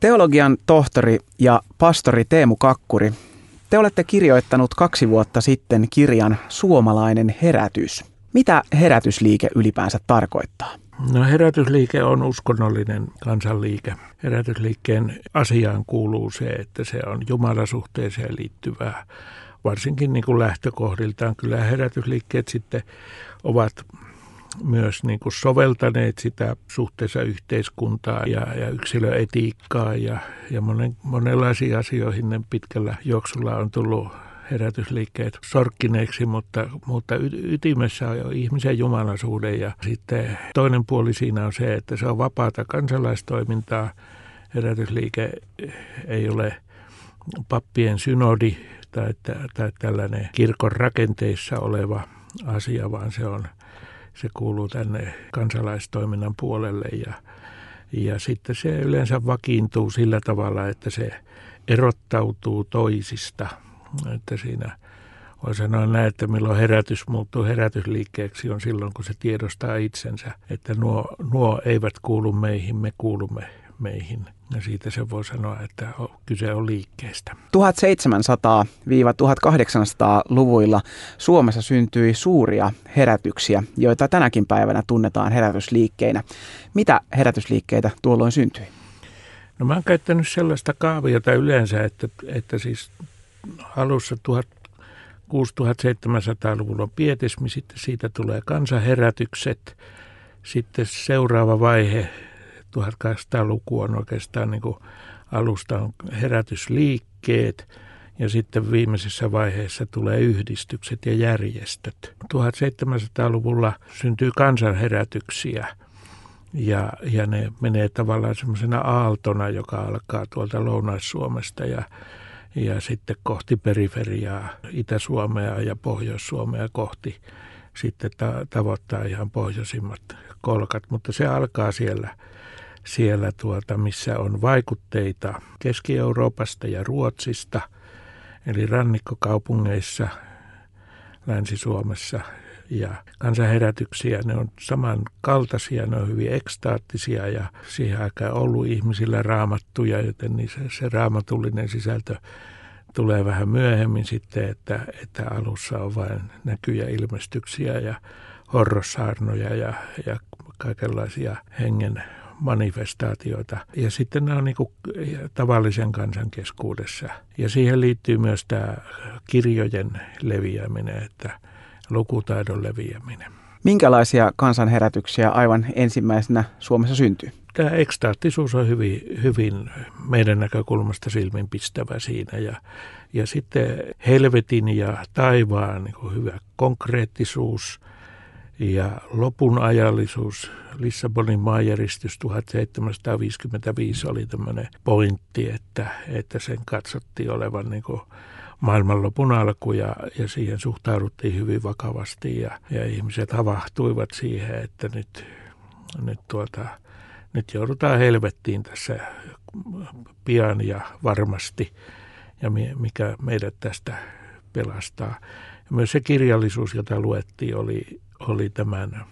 Teologian tohtori ja pastori Teemu Kakkuri, te olette kirjoittanut 2 vuotta sitten kirjan Suomalainen herätys. Mitä herätysliike ylipäänsä tarkoittaa? No, herätysliike on uskonnollinen kansanliike. Herätysliikkeen asiaan kuuluu se, että se on jumalasuhteeseen liittyvää. Varsinkin niin kuin lähtökohdiltaan kyllä herätysliikkeet sitten ovat myös niin kuin soveltaneet sitä suhteessa yhteiskuntaa ja yksilöetiikkaa ja monenlaisiin asioihin ne pitkällä juoksulla on tullut herätysliikkeet sorkkineeksi, mutta ytimessä on jo ihmisen jumalisuuden ja sitten toinen puoli siinä on se, että se on vapaata kansalaistoimintaa. Herätysliike ei ole pappien synodi tai tällainen kirkon rakenteissa oleva asia, vaan se kuuluu tänne kansalaistoiminnan puolelle ja sitten se yleensä vakiintuu sillä tavalla, että se erottautuu toisista. Että siinä voi sanoa näin, että milloin herätys muuttuu herätysliikkeeksi on silloin, kun se tiedostaa itsensä, että nuo eivät kuulu meihin, me kuulumme meihin. Ja siitä se voi sanoa, että kyse on liikkeestä. 1700-1800-luvuilla Suomessa syntyi suuria herätyksiä, joita tänäkin päivänä tunnetaan herätysliikkeinä. Mitä herätysliikkeitä tuolloin syntyi? No, mä oon käyttänyt sellaista kaaviota yleensä, että siis alussa 1600-1700-luvulla on pietismi, sitten siitä tulee kansanherätykset, sitten seuraava vaihe 1800-luku on oikeastaan niin kuin alusta on herätysliikkeet ja sitten viimeisessä vaiheessa tulee yhdistykset ja järjestöt. 1700-luvulla syntyy kansanherätyksiä ja ne menee tavallaan semmoisena aaltona, joka alkaa tuolta Lounais-Suomesta ja sitten kohti periferiaa, Itä-Suomea ja Pohjois-Suomea kohti sitten tavoittaa ihan pohjoisimmat kolkat, mutta se alkaa siellä missä on vaikutteita Keski-Euroopasta ja Ruotsista, eli rannikkokaupungeissa Länsi-Suomessa. Ja kansanherätyksiä, ne on samankaltaisia, ne on hyvin ekstaattisia ja siihen aikaan ollut ihmisillä raamattuja, joten se raamatullinen sisältö tulee vähän myöhemmin sitten, että alussa on vain näkyjä ilmestyksiä ja horrossaarnoja ja kaikenlaisia hengen manifestaatioita. Ja sitten nämä on niin kuin tavallisen kansan keskuudessa. Ja siihen liittyy myös tämä kirjojen leviäminin, että lukutaidon leviäminen. Minkälaisia kansanherätyksiä aivan ensimmäisenä Suomessa syntyy? Tämä ekstaattisuus on hyvin meidän näkökulmasta silminpistävä siinä. Ja sitten helvetin ja taivaan niin kuin hyvä konkreettisuus ja lopun ajallisuus. Lissabonin maanjäristys 1755 oli tämmöinen pointti, että sen katsottiin olevan niin kuin maailmanlopun alku ja siihen suhtauduttiin hyvin vakavasti ja ihmiset havahtuivat siihen, että nyt joudutaan helvettiin tässä pian ja varmasti ja mikä meidät tästä pelastaa. Ja myös se kirjallisuus, jota luettiin, oli tämän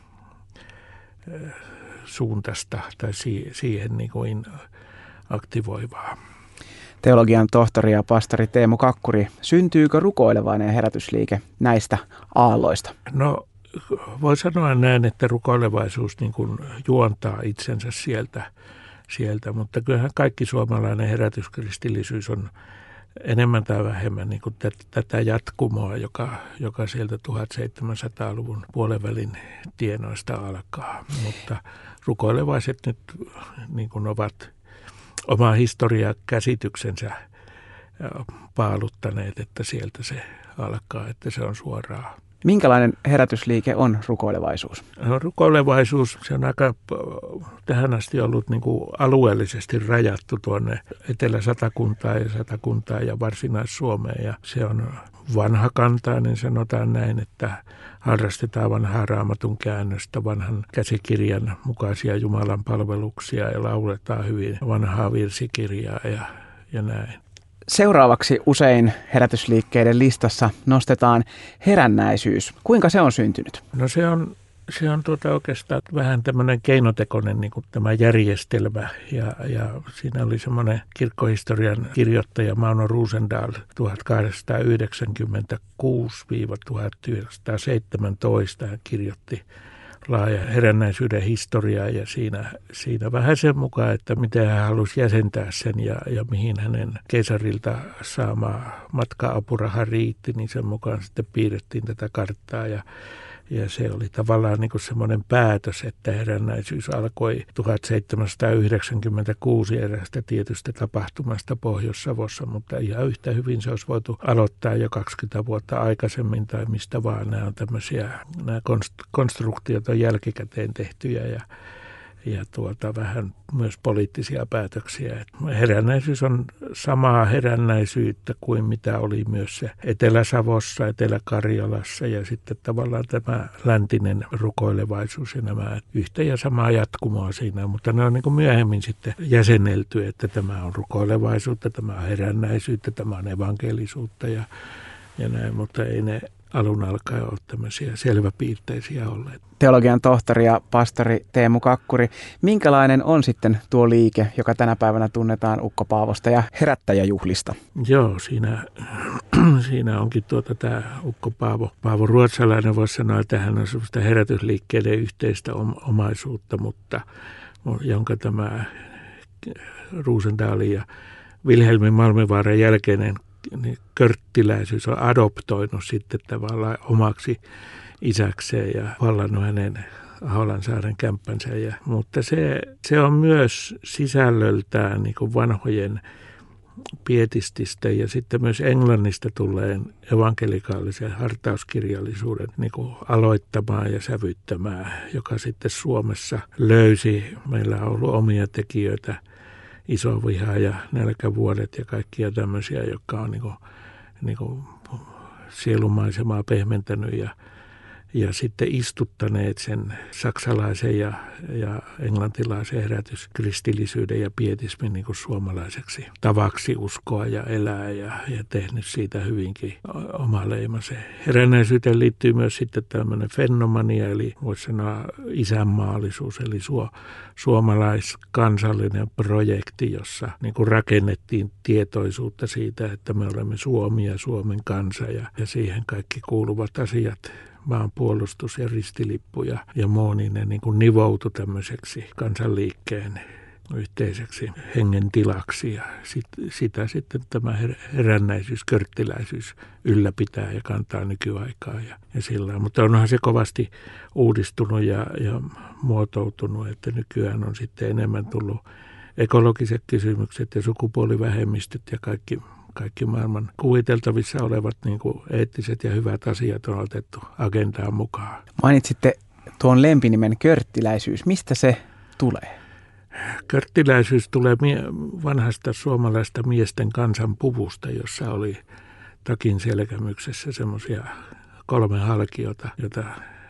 suuntaista tai siihen niin kuin aktivoivaa. Teologian tohtori ja pastori Teemu Kakkuri, syntyykö rukoilevainen herätysliike näistä aalloista? No, voi sanoa näin, että rukoilevaisuus niin kuin juontaa itsensä sieltä, mutta kyllähän kaikki suomalainen herätyskristillisyys on enemmän tai vähemmän niin kuin tätä jatkumoa, joka sieltä 1700-luvun puolenvälin tienoista alkaa. Mutta rukoilevaiset nyt niin kuin ovat oma historiakäsityksensä paaluttaneet, että sieltä se alkaa, että se on suoraa. Minkälainen herätysliike on rukoilevaisuus? No, rukoilevaisuus, se on aika tähän asti ollut niin kuin alueellisesti rajattu tuonne Etelä-Satakuntaan ja Varsinais-Suomeen. Ja se on vanhakantainen, sanotaan näin, että harrastetaan vanhaa raamatun käännöstä, vanhan käsikirjan mukaisia Jumalan palveluksia ja lauletaan hyvin vanhaa virsikirjaa ja näin. Seuraavaksi usein herätysliikkeiden listassa nostetaan herännäisyys. Kuinka se on syntynyt? No, se on se on oikeastaan vähän tämmöinen keinotekoinen niin kuin tämä järjestelmä. Ja siinä oli semmoinen kirkkohistorian kirjoittaja Mauno Rosendahl 1896-1917. Hän kirjoitti laaja herännäisyyden historiaa ja siinä vähän sen mukaan, että miten hän halusi jäsentää sen ja mihin hänen keisarilta saamaa matka-apuraha riitti, niin sen mukaan sitten piirrettiin tätä karttaa ja se oli tavallaan niin kuin semmoinen päätös, että herännäisyys alkoi 1796 erästä tietystä tapahtumasta Pohjois-Savossa, mutta ihan yhtä hyvin se olisi voitu aloittaa jo 20 vuotta aikaisemmin tai mistä vaan. Nämä konstruktiot on jälkikäteen tehtyjä ja vähän myös poliittisia päätöksiä. Herännäisyys on samaa herännäisyyttä kuin mitä oli myös se Etelä-Savossa, Etelä-Karjalassa ja sitten tavallaan tämä läntinen rukoilevaisuus ja nämä yhtä ja samaa jatkumoa siinä, mutta ne on niin kuin myöhemmin sitten jäsennelty, että tämä on rukoilevaisuutta, tämä on herännäisyyttä, tämä on evankelisuutta ja näin, mutta ei ne alun alkaen ole tämmöisiä selväpiirteisiä olleet. Teologian tohtori ja pastori Teemu Kakkuri, minkälainen on sitten tuo liike, joka tänä päivänä tunnetaan Ukko Paavosta ja herättäjäjuhlista? Joo, siinä onkin tämä Ukko Paavo ruotsalainen, voisi sanoa, että hän on sellaista herätysliikkeiden yhteistä omaisuutta, mutta jonka tämä Rosendahlin ja Wilhelmin Malmivaaran jälkeinen niin körttiläisyys on adoptoinut sitten tavallaan omaksi isäkseen ja vallannut hänen Aholansaaren kämppänsä. Mutta se on myös sisällöltään niin kuin vanhojen pietististä ja sitten myös englannista tulleen evankelikaalisen hartauskirjallisuuden niin kuin aloittamaa ja sävyttämää, joka sitten Suomessa löysi. Meillä on ollut omia tekijöitä, Iso viha ja nälkävuodet ja kaikkia tämmöisiä, jotka on niin kuin sielumaisemaa pehmentänyt ja sitten istuttaneet sen saksalaisen ja englantilaisen herätyskristillisyyden ja pietismin niin kuin suomalaiseksi tavaksi uskoa ja elää ja tehnyt siitä hyvinkin omaleimaisen. Herännäisyyteen liittyy myös sitten tämmöinen fenomania, eli voisi sanoa isänmaallisuus, eli suomalaiskansallinen projekti, jossa niin kuin rakennettiin tietoisuutta siitä, että me olemme Suomi ja Suomen kansa ja siihen kaikki kuuluvat asiat. Maanpuolustus ja ristilippu ja mooninen niin kuin nivoutui tämmöiseksi kansanliikkeen yhteiseksi hengen tilaksi ja sitä sitten tämä herännäisyys, körttiläisyys ylläpitää ja kantaa nykyaikaa ja sillä. Mutta onhan se kovasti uudistunut ja muotoutunut, että nykyään on sitten enemmän tullut ekologiset kysymykset ja sukupuolivähemmistöt ja kaikki maailman kuviteltavissa olevat niin kuin eettiset ja hyvät asiat on otettu agendaan mukaan. Mainitsitte tuon lempinimen körttiläisyys. Mistä se tulee? Körttiläisyys tulee vanhasta suomalaista miesten kansanpuvusta, jossa oli takin selkämyksessä semmoisia 3 halkiota, jota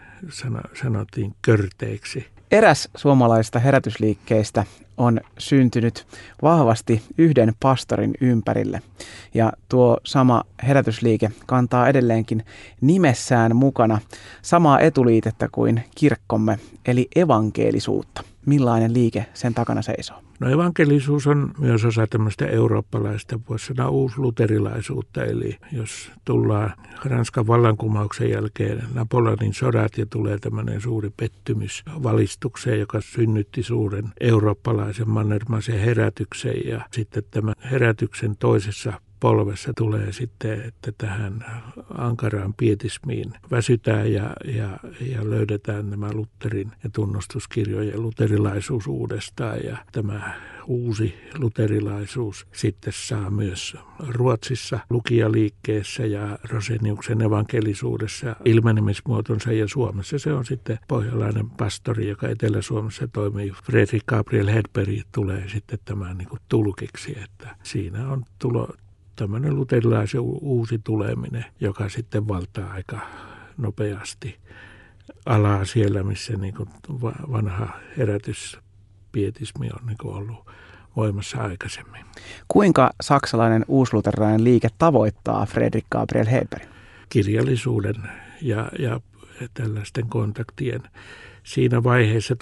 sanottiin körteiksi. Eräs suomalaisista herätysliikkeistä on syntynyt vahvasti yhden pastorin ympärille. Ja tuo sama herätysliike kantaa edelleenkin nimessään mukana samaa etuliitettä kuin kirkkomme, eli evankelisuutta. Millainen liike sen takana seisoo? No evankelisuus on myös osa tämmöistä eurooppalaista, voisi sanoa uusluterilaisuutta. Eli jos tullaan Ranskan vallankumouksen jälkeen Napoleonin sodat ja tulee tämmöinen suuri pettymys valistukseen, joka synnytti suuren eurooppalaisen mannermaisen herätyksen. Ja sitten tämän herätyksen toisessa polvessa tulee sitten, että tähän ankaraan pietismiin väsytään ja löydetään nämä Lutherin ja tunnustuskirjojen luterilaisuus uudestaan. Ja tämä uusi luterilaisuus sitten saa myös Ruotsissa lukijaliikkeessä ja Roseniuksen evankelisuudessa ilmenemismuotonsa ja Suomessa se on sitten pohjalainen pastori, joka Etelä-Suomessa toimii. Fredrik Gabriel Hedberg tulee sitten tämän niin kuin tulkiksi, että siinä on tämmöinen luterilaisen uusi tuleminen, joka sitten valtaa aika nopeasti alaa siellä, missä niin kuin vanha herätyspietismi on niin kuin ollut voimassa aikaisemmin. Kuinka saksalainen uusluterilainen liike tavoittaa Fredrik Gabriel Hedberg? Kirjallisuuden ja tällaisten kontaktien. Siinä vaiheessa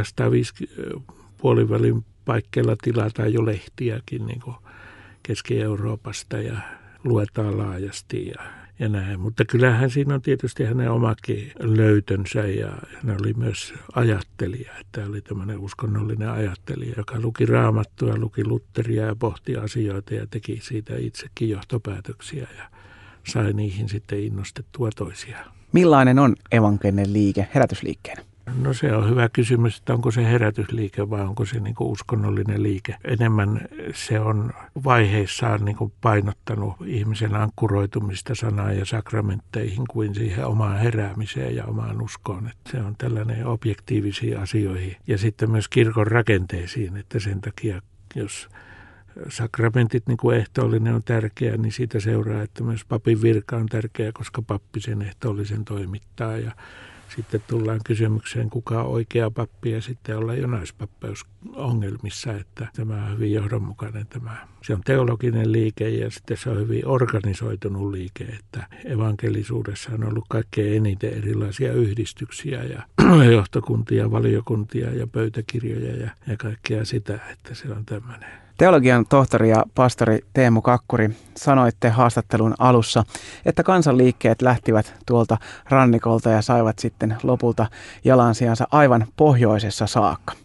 1850 puolivälin paikkeilla tilataan jo lehtiäkin niin kuin Keski-Euroopasta ja luetaan laajasti ja näin. Mutta kyllähän siinä on tietysti hänen omakin löytönsä ja hän oli myös ajattelija. Että oli tämmöinen uskonnollinen ajattelija, joka luki Raamattua, luki Lutheria ja pohti asioita ja teki siitä itsekin johtopäätöksiä ja sai niihin sitten innostettua toisiaan. Millainen on evankelinen liike herätysliikkeenä? No se on hyvä kysymys, että onko se herätysliike vai onko se niin kuin uskonnollinen liike. Enemmän se on vaiheissaan niin kuin painottanut ihmisen ankkuroitumista sanaan ja sakramentteihin kuin siihen omaan heräämiseen ja omaan uskoon. Että se on tällainen objektiivisiin asioihin ja sitten myös kirkon rakenteisiin, että sen takia jos sakramentit niin kuin ehtoollinen on tärkeä, niin siitä seuraa, että myös papin virka on tärkeä, koska pappi sen ehtoollisen toimittaa ja sitten tullaan kysymykseen, kuka on oikea pappi ja sitten ollaan jo naispappeusongelmissa, että tämä on hyvin johdonmukainen tämä. Se on teologinen liike ja sitten se on hyvin organisoitunut liike, että evankelisuudessa on ollut kaikkein eniten erilaisia yhdistyksiä ja johtokuntia, valiokuntia ja pöytäkirjoja ja kaikkea sitä, että se on tämmöinen. Teologian tohtori ja pastori Teemu Kakkuri, sanoitte haastattelun alussa, että kansanliikkeet lähtivät tuolta rannikolta ja saivat sitten lopulta jalansijansa aivan pohjoisessa saakka.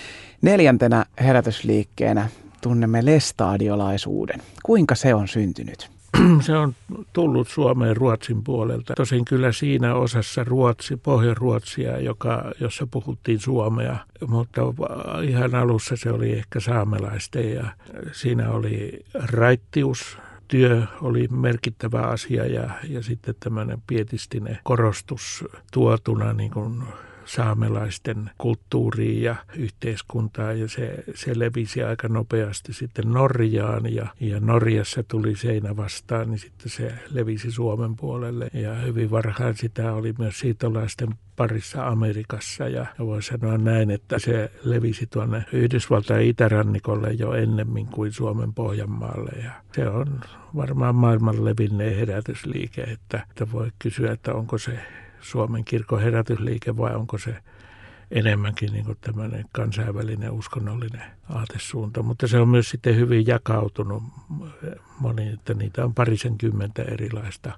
4. herätysliikkeenä tunnemme lestadiolaisuuden. Kuinka se on syntynyt? Se on tullut Suomeen Ruotsin puolelta. Tosin kyllä siinä osassa Pohjois-Ruotsia, jossa puhuttiin suomea, mutta ihan alussa se oli ehkä saamelaisten ja siinä oli raittius. Työ oli merkittävä asia ja sitten tämmöinen pietistinen korostus tuotuna niin kuin saamelaisten kulttuuriin ja yhteiskuntaan ja se levisi aika nopeasti sitten Norjaan ja Norjassa tuli seinä vastaan, niin sitten se levisi Suomen puolelle ja hyvin varhain sitä oli myös siirtolaisten parissa Amerikassa ja voi sanoa näin, että se levisi tuonne Yhdysvaltain itärannikolle jo ennemmin kuin Suomen Pohjanmaalle ja se on varmaan maailman levinneen herätysliike, että voi kysyä, että onko se Suomen kirkon herätysliike vai onko se enemmänkin niin kuin tämmöinen kansainvälinen uskonnollinen aatesuunta. Mutta se on myös sitten hyvin jakautunut moni, että niitä on 20 erilaista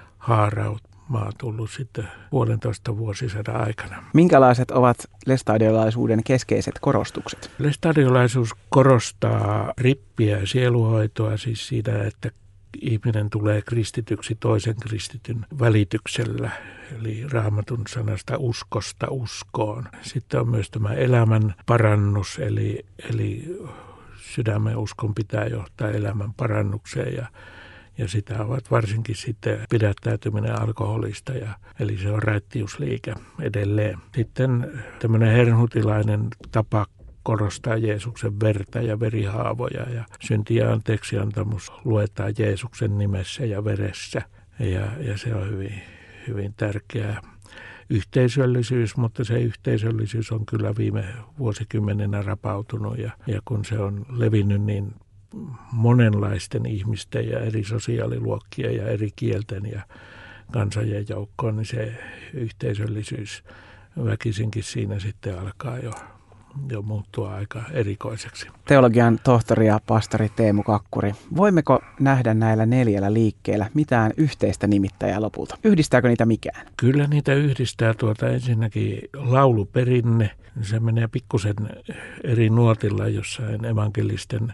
haaraumaa tullut sitten 1,5 vuosisadan aikana. Minkälaiset ovat lestadiolaisuuden keskeiset korostukset? Lestadiolaisuus korostaa rippiä ja sieluhoitoa, siis siitä, että ihminen tulee kristityksi toisen kristityn välityksellä, eli Raamatun sanasta uskosta uskoon. Sitten on myös tämä elämän parannus, eli sydämen uskon pitää johtaa elämän parannukseen ja sitä ovat varsinkin sitten pidättäytyminen alkoholista, eli se on raittiusliike edelleen. Sitten tämmöinen herhutilainen tapa korostaa Jeesuksen verta ja verihaavoja ja synti- ja anteeksiantamus luetaan Jeesuksen nimessä ja veressä ja se on hyvin, hyvin tärkeää. Yhteisöllisyys, mutta se yhteisöllisyys on kyllä viime vuosikymmenenä rapautunut ja kun se on levinnyt niin monenlaisten ihmisten ja eri sosiaaliluokkien ja eri kielten ja kansojen joukkoon, niin se yhteisöllisyys väkisinkin siinä sitten alkaa jo muuttua aika erikoiseksi. Teologian tohtori ja pastori Teemu Kakkuri, voimmeko nähdä näillä 4 liikkeellä mitään yhteistä nimittäjää lopulta? Yhdistääkö niitä mikään? Kyllä niitä yhdistää ensinnäkin lauluperinne. Se menee pikkusen eri nuotilla, jossain evankelisten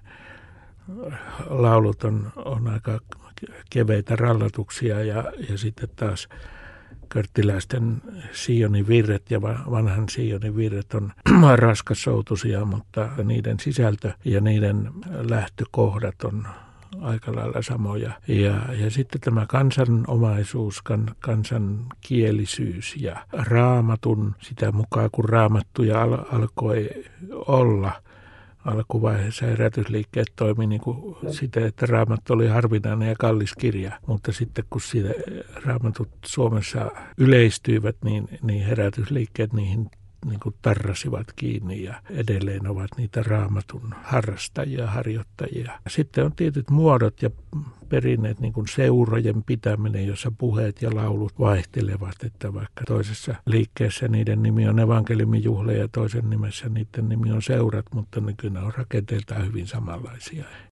laulut on aika keveitä rallatuksia ja sitten taas körttiläisten Sionin virret ja vanhan Sionin virret on raskassoutuisia, mutta niiden sisältö ja niiden lähtökohdat on aika lailla samoja. Ja sitten tämä kansanomaisuus, kansankielisyys ja Raamatun, sitä mukaan kun Raamattuja alkoi olla, alkuvaiheessa herätysliikkeet toimi niin kuin sitä, että Raamattu oli harvinainen ja kallis kirja, mutta sitten kun siitä Raamatut Suomessa yleistyivät, niin herätysliikkeet niihin niin kuin tarrasivat kiinni ja edelleen ovat niitä raamatun harrastajia, harjoittajia. Sitten on tietyt muodot ja perinneet, niin kuin seurojen pitäminen, jossa puheet ja laulut vaihtelevat, että vaikka toisessa liikkeessä niiden nimi on evankeliumijuhla ja toisen nimessä niiden nimi on seurat, mutta nykyään on rakenteeltaan hyvin samanlaisia.